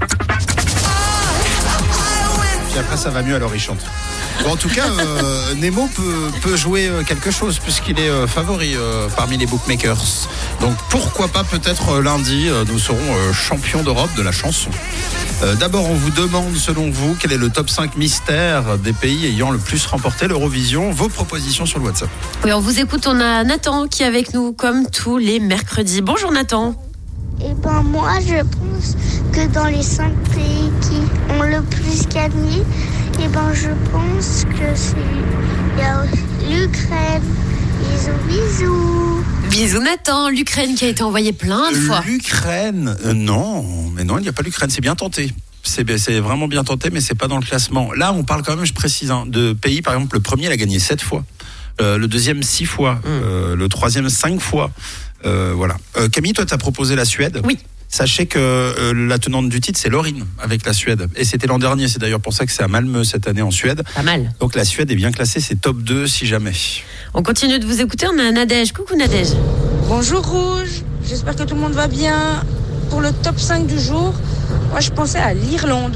Puis après ça va mieux, alors il chante. Bon, en tout cas, euh, Nemo peut, peut jouer quelque chose puisqu'il est euh, favori euh, parmi les bookmakers. Donc pourquoi pas peut-être euh, lundi, euh, nous serons euh, champions d'Europe de la chanson. Euh, d'abord, on vous demande selon vous quel est le top cinq mystère des pays ayant le plus remporté l'Eurovision. Vos propositions sur le WhatsApp. Oui, on vous écoute, on a Nathan qui est avec nous comme tous les mercredis. Bonjour Nathan. Eh ben moi je pense que dans les cinq pays qui ont le plus gagné, eh ben je pense que c'est il y a l'Ukraine. Bisous bisous. Bisous Nathan, l'Ukraine qui a été envoyée plein de fois. L'Ukraine, euh, non, mais non, il n'y a pas l'Ukraine, c'est bien tenté. C'est, c'est vraiment bien tenté, mais c'est pas dans le classement. Là, on parle quand même, je précise, hein, de pays. Par exemple, le premier, il a gagné sept fois. Euh, le deuxième, six fois. Mmh. Euh, le troisième, cinq fois. Euh, voilà. Euh, Camille, toi, tu as proposé la Suède. Oui. Sachez que euh, la tenante du titre, c'est Loreen avec la Suède. Et c'était l'an dernier. C'est d'ailleurs pour ça que c'est à Malmö cette année en Suède. Pas mal. Donc la Suède est bien classée. C'est top deux si jamais. On continue de vous écouter. On a Nadège. Coucou Nadège. Bonjour Rouge. J'espère que tout le monde va bien. Pour le top cinq du jour, moi je pensais à l'Irlande.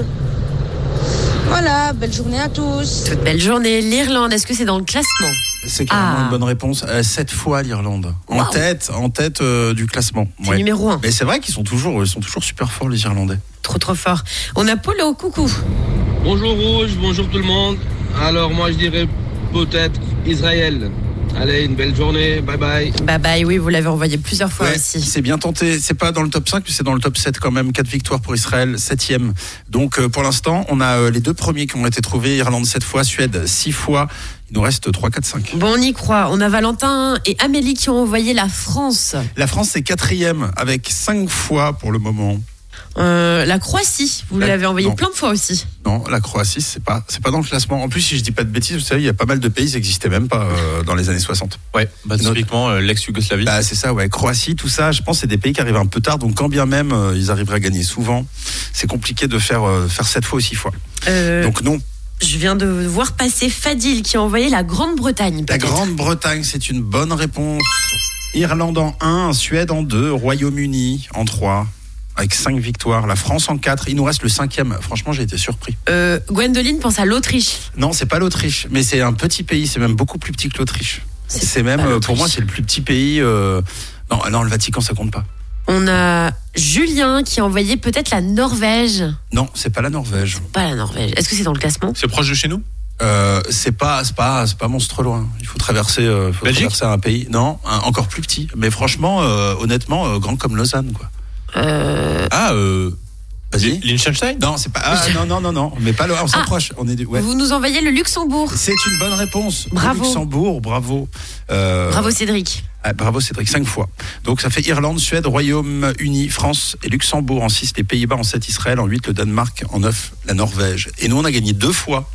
Voilà, belle journée à tous. Toute belle journée. L'Irlande, est-ce que c'est dans le classement ? C'est carrément Ah. une bonne réponse. Euh, sept fois l'Irlande. En Wow. tête, en tête euh, du classement. C'est numéro un. Mais c'est vrai qu'ils sont toujours, ils sont toujours super forts les Irlandais. Trop trop fort. On a Polo. Coucou. Bonjour Rouge, bonjour tout le monde. Alors moi je dirais peut-être Israël. Allez, une belle journée, bye bye. Bye bye, oui, vous l'avez envoyé plusieurs fois Ouais, aussi. c'est bien tenté. C'est pas dans le top cinq, mais c'est dans le top sept quand même. quatre victoires pour Israël, septième. Donc euh, pour l'instant, on a euh, les deux premiers qui ont été trouvés. Irlande sept fois, Suède six fois. Il nous reste trois, quatre, cinq. Bon, on y croit. On a Valentin et Amélie qui ont envoyé la France. La France c'est quatrième avec cinq fois pour le moment. Euh, la Croatie, vous La- l'avez envoyé non. plein de fois aussi. Non, la Croatie, c'est pas, c'est pas dans le classement. En plus, si je dis pas de bêtises, vous savez, il y a pas mal de pays qui n'existaient même pas euh, dans les années soixante. Ouais, bah, typiquement euh, l'ex-Yougoslavie. Bah, c'est ça, ouais. Croatie, tout ça, je pense que c'est des pays qui arrivent un peu tard. Donc, quand bien même euh, ils arriveraient à gagner souvent, c'est compliqué de faire, euh, faire sept fois ou six fois. Euh, Donc, non. Je viens de voir passer Fadil qui a envoyé la Grande-Bretagne. La peut-être. Grande-Bretagne, c'est une bonne réponse. Irlande en un, Suède en deux, Royaume-Uni en trois. Avec cinq victoires, la France en quatre. Il nous reste le cinquième. Franchement, j'ai été surpris. Euh, Gwendoline pense à l'Autriche. Non, c'est pas l'Autriche, mais c'est un petit pays. C'est même beaucoup plus petit que l'Autriche. C'est, c'est même, euh, pour moi, c'est le plus petit pays. Euh... Non, non, le Vatican, ça compte pas. On a Julien qui a envoyé peut-être la Norvège. Non, c'est pas la Norvège. Pas la Norvège. Est-ce que c'est dans le classement ? C'est proche de chez nous ? Euh, c'est pas, c'est pas, c'est pas monstre loin. Il faut traverser, euh, faut Belgique traverser un pays. Non, un, encore plus petit. Mais franchement, euh, honnêtement, euh, grand comme Lausanne, quoi. Euh... Ah, euh. Vas-y. Liechtenstein ? Non, c'est pas. Ah, non, non, non, non. Mais pas loin. On s'approche. On est. du- Ouais. Vous nous envoyez le Luxembourg. C'est une bonne réponse. Bravo. Luxembourg, bravo. Euh, Bravo Cédric. ah, bravo Cédric, cinq fois. Donc ça fait Irlande, Suède, Royaume-Uni, France et Luxembourg en six, les Pays-Bas en sept, Israël en huit, le Danemark en neuf, la Norvège. Et nous on a gagné deux fois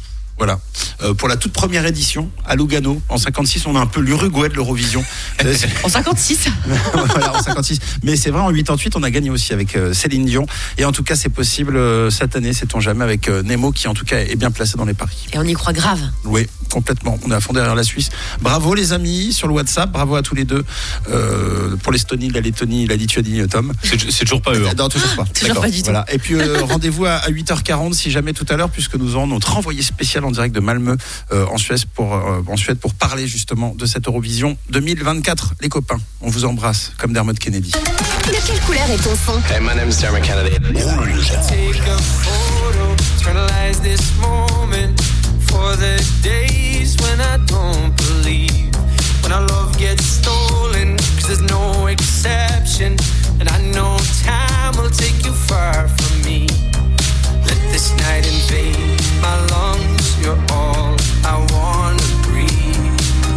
Voilà. Euh, pour la toute première édition à Lugano en cinquante-six, on a un peu l'Uruguay de l'Eurovision. En cinquante-six. Voilà, en cinquante-six. Mais c'est vrai, en quatre-vingt-huit, on a gagné aussi avec euh, Céline Dion. Et en tout cas, c'est possible euh, cette année, sait-on jamais, avec euh, Nemo qui en tout cas est bien placé dans les paris. Et on y croit grave. Oui, complètement. On est à fond derrière la Suisse. Bravo les amis sur le WhatsApp, bravo à tous les deux. Euh, pour l'Estonie, la Lettonie, la Lituanie, Tom. C'est, c'est toujours pas eux. Hein. Non, toujours pas. toujours D'accord. pas du tout. Voilà. Et puis euh, rendez-vous à, à huit heures quarante si jamais tout à l'heure, puisque nous aurons notre envoyé spécial en direct de Malmö euh, en Suède pour euh, en Suède pour parler justement de cette Eurovision deux mille vingt-quatre. Les copains, on vous embrasse comme Dermot Kennedy. De quelle couleur est ton son? Hey, my name is Dermot Kennedy. Take a photo, eternalize this moment for the days when I don't believe, when our love gets stolen, cause there's no exception, and I know time will take you far from me. Let this night invade my lungs, you're all I wanna breathe.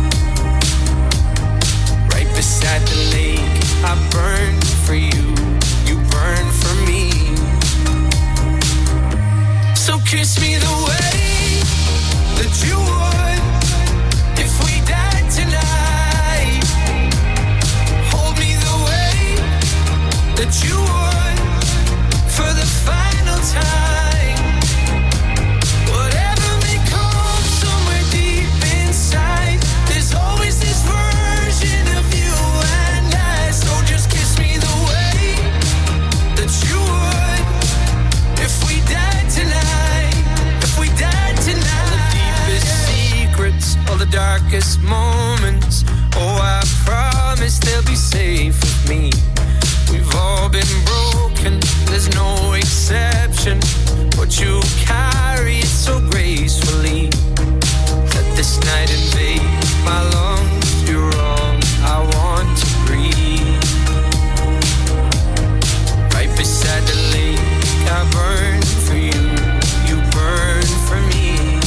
Right beside the lake, I burn for you, you burn for me. So kiss me the way that you would if we died tonight. Hold me the way that you would for the final time. Whatever may come somewhere deep inside, there's always this version of you and I. So just kiss me the way that you would if we died tonight. If we died tonight. All the deepest secrets, all the darkest moments, oh I promise they'll be safe with me. We've all been broken, there's no exception, but you carry it so gracefully. Let this night invade my lungs, you're all I want to breathe. Right beside the lake, I burn for you, you burn for me.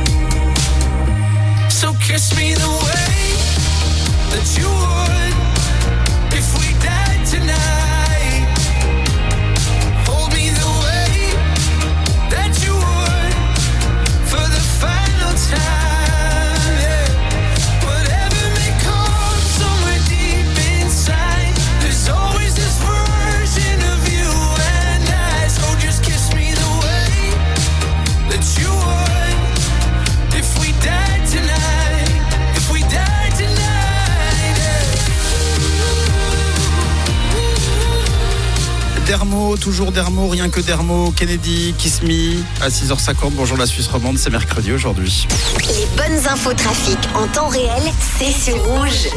So kiss me the way that you would if we died tonight. Hold me the way that you would for the final time. Yeah. Whatever may come somewhere deep inside, there's always this version of you and I. So just kiss me the way that you would if we died tonight. If we died tonight. Yeah. Dermo, toujours Dermo, rien que Dermo, Kennedy, Kiss Me, à six heures cinquante. Bonjour la Suisse romande, c'est mercredi aujourd'hui. Les bonnes infos trafic en temps réel, c'est sur Rouge.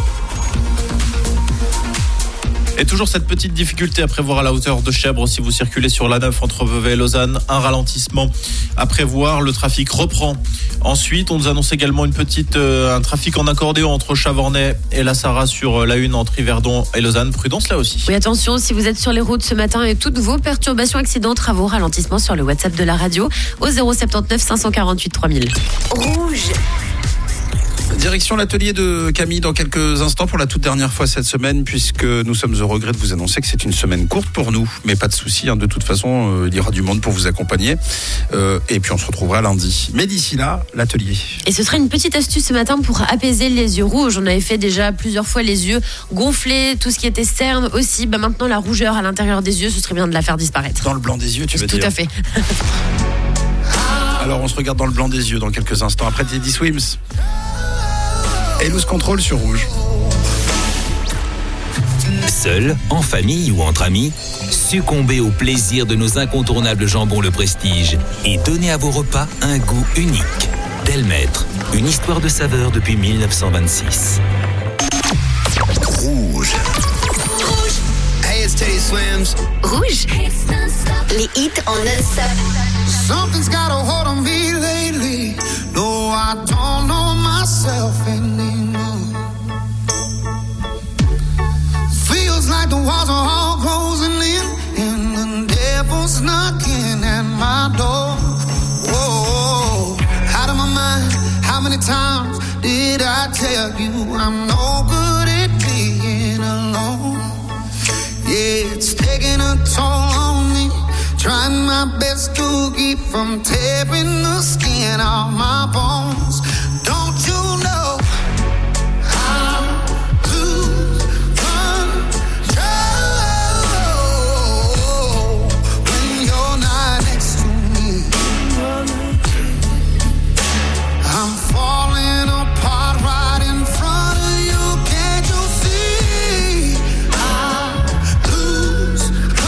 Et toujours cette petite difficulté à prévoir à la hauteur de Chèvre si vous circulez sur l'A neuf entre Vevey et Lausanne. Un ralentissement à prévoir, le trafic reprend. Ensuite, on nous annonce également une petite, euh, un trafic en accordéon entre Chavornay et la Sarraz sur l'A un entre Yverdon et Lausanne. Prudence là aussi. Oui, attention, si vous êtes sur les routes ce matin et toutes vos perturbations, accidents, travaux, ralentissements sur le WhatsApp de la radio au zéro soixante-dix-neuf cinq cent quarante-huit trois mille. Rouge. Direction l'atelier de Camille dans quelques instants pour la toute dernière fois cette semaine, puisque nous sommes au regret de vous annoncer que c'est une semaine courte pour nous, mais pas de souci, hein, de toute façon euh, il y aura du monde pour vous accompagner euh, et puis on se retrouvera lundi. Mais d'ici là, l'atelier. Et ce serait une petite astuce ce matin pour apaiser les yeux rouges. On avait fait déjà plusieurs fois les yeux gonflés, tout ce qui était cerne aussi. Bah maintenant la rougeur à l'intérieur des yeux, ce serait bien de la faire disparaître. Dans le blanc des yeux, tu veux Tout dire? à fait. Alors on se regarde dans le blanc des yeux dans quelques instants après Teddy Swims. Et Lose Control sur Rouge. Seul, en famille ou entre amis, succombez au plaisir de nos incontournables jambons Le Prestige et donnez à vos repas un goût unique. Delmêtre, une histoire de saveur depuis dix-neuf cent vingt-six. Rouge. Rouge. Hey, it's Teddy Swims. Rouge. Les hits en non-stop. Something's got a hold on me lately. No, I don't know myself anymore. Feels like the walls are all closing in, and the devil's knocking at my door. Whoa, out of my mind. How many times did I tell you I'm no good at being alone? Yeah, it's taking a toll on me. Trying my my best to keep from tearing the skin off my bones. Don't you know I lose control when you're not next to me? I'm falling apart right in front of you. Can't you see? I lose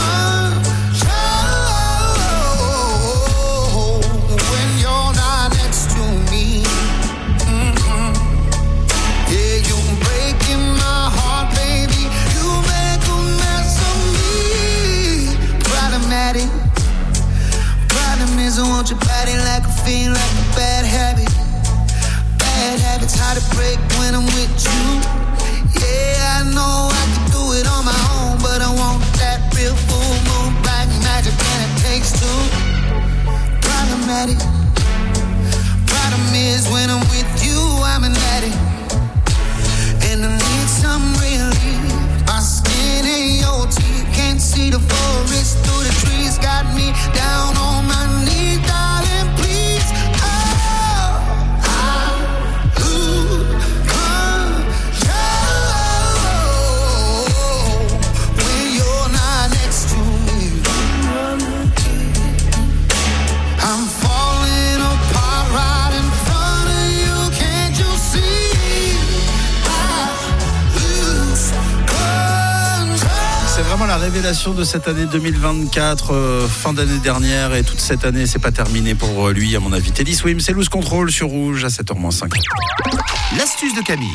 control when you're not next to me. Mm-hmm. Yeah, you're breaking my heart, baby. You make a mess of me. Problematic. Problem is I want your body like a fiend, like a bad habit. Bad habits hard to break when I'm with you. Yeah, I know I can do it on my own, but I want that real full moon black magic, and it takes two. Problematic. Problem is when I'm with you, I'm an addict, and I need some relief. My skin and your teeth can't see the forest through the trees. Got me down on my knees, darling, please. Oh, I lose control when you're not next to me. I'm falling apart right in front of you. Can't you see? I lose control. C'est vraiment la révélation de cette année deux mille vingt-quatre, euh, fin d'année dernière, et toute cette année, c'est pas terminé pour lui, à mon avis. Teddy Swim, c'est Lose Control sur Rouge à sept heures moins cinq. L'astuce de Camille,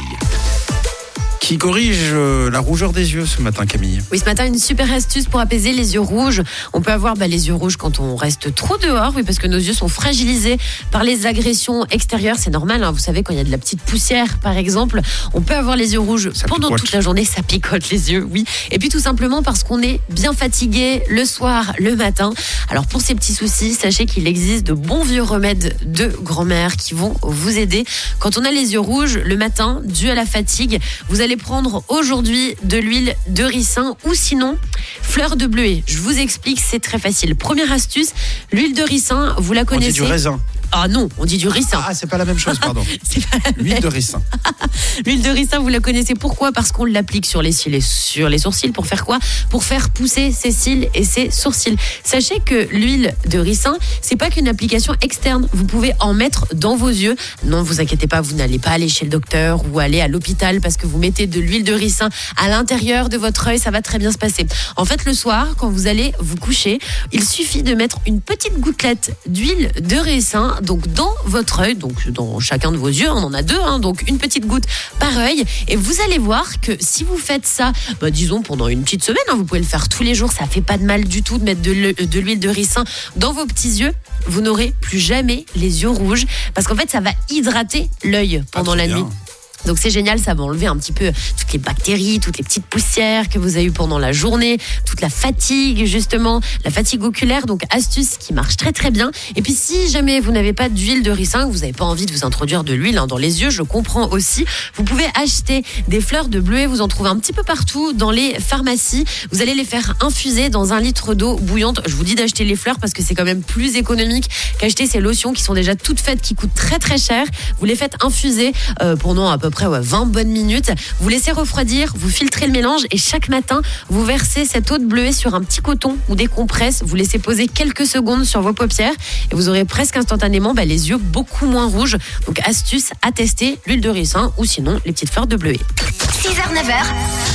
qui corrige euh, la rougeur des yeux ce matin, Camille. Oui, ce matin, une super astuce pour apaiser les yeux rouges. On peut avoir bah, les yeux rouges quand on reste trop dehors, oui, parce que nos yeux sont fragilisés par les agressions extérieures. C'est normal, hein, vous savez, quand il y a de la petite poussière, par exemple, on peut avoir les yeux rouges Ça pendant picote. toute la journée. Ça picote les yeux, oui. Et puis tout simplement parce qu'on est bien fatigué le soir, le matin. Alors pour ces petits soucis, sachez qu'il existe de bons vieux remèdes de grand-mère qui vont vous aider. Quand on a les yeux rouges le matin, dû à la fatigue, vous allez prendre aujourd'hui de l'huile de ricin ou sinon fleur de bleuet. Je vous explique, c'est très facile. Première astuce, l'huile de ricin, vous la On connaissez. dit du raisin. Ah non, on dit du ricin. Ah, c'est pas la même chose, pardon. C'est pas la L'huile même. de ricin. L'huile de ricin, vous la connaissez. Pourquoi ? Parce qu'on l'applique sur les cils et sur les sourcils. Pour faire quoi ? Pour faire pousser ses cils et ses sourcils. Sachez que l'huile de ricin, c'est pas qu'une application externe. Vous pouvez en mettre dans vos yeux. Non, vous inquiétez pas, vous n'allez pas aller chez le docteur ou aller à l'hôpital parce que vous mettez de l'huile de ricin à l'intérieur de votre œil. Ça va très bien se passer. En fait, le soir, quand vous allez vous coucher, il suffit de mettre une petite gouttelette d'huile de ricin, donc dans votre œil, donc dans chacun de vos yeux, on en a deux, hein, donc une petite goutte par œil, et vous allez voir que si vous faites ça, bah, disons pendant une petite semaine, hein, vous pouvez le faire tous les jours, ça fait pas de mal du tout de mettre de, le- de l'huile de ricin dans vos petits yeux, vous n'aurez plus jamais les yeux rouges, parce qu'en fait ça va hydrater l'œil pendant Ah, la très nuit. bien. Donc c'est génial, ça va enlever un petit peu toutes les bactéries, toutes les petites poussières que vous avez eues pendant la journée, toute la fatigue justement, la fatigue oculaire. Donc astuce qui marche très très bien. Et puis si jamais vous n'avez pas d'huile de ricin, que vous n'avez pas envie de vous introduire de l'huile hein, dans les yeux, je comprends aussi. Vous pouvez acheter des fleurs de bleuet, vous en trouvez un petit peu partout dans les pharmacies. Vous allez les faire infuser dans un litre d'eau bouillante. Je vous dis d'acheter les fleurs parce que c'est quand même plus économique qu'acheter ces lotions qui sont déjà toutes faites, qui coûtent très très cher. Vous les faites infuser euh, pendant à peu près ouais, vingt bonnes minutes. Vous laissez refroidir, vous filtrez le mélange et chaque matin, vous versez cette eau de bleuet sur un petit coton ou des compresses. Vous laissez poser quelques secondes sur vos paupières et vous aurez presque instantanément bah, les yeux beaucoup moins rouges. Donc astuce à tester, l'huile de ricin ou sinon les petites fleurs de bleuet. six heures neuf heures.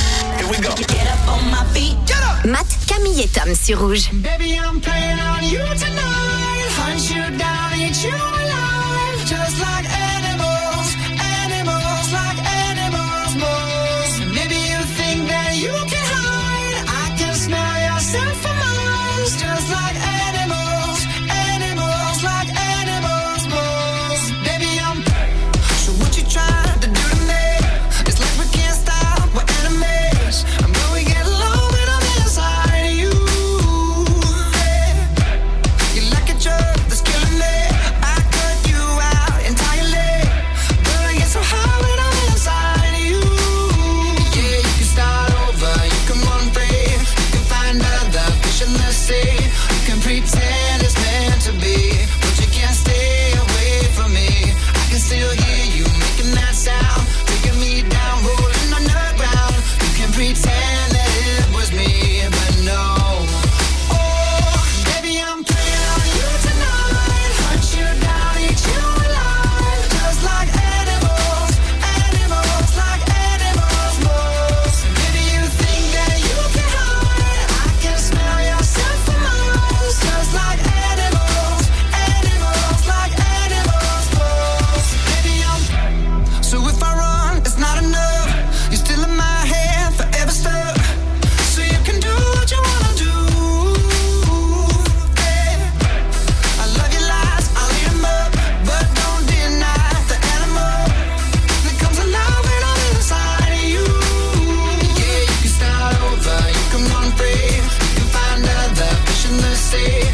Matt, Camille et Tom sur Rouge. Baby, I'm playing on you tonight. Hunt you down, eat you alive. Just like animals, animals, like animals, moles. Maybe you think that you can hide. I can smell yourself for miles. Just like animals, animals, like animals, moles. Baby, I'm. So what you trying to do to me? It's like we can't stop, we're enemies. I know we get along when I'm inside you. You're like a drug that's killing me. I cut you out entirely. running on free. You find other fish in the sea.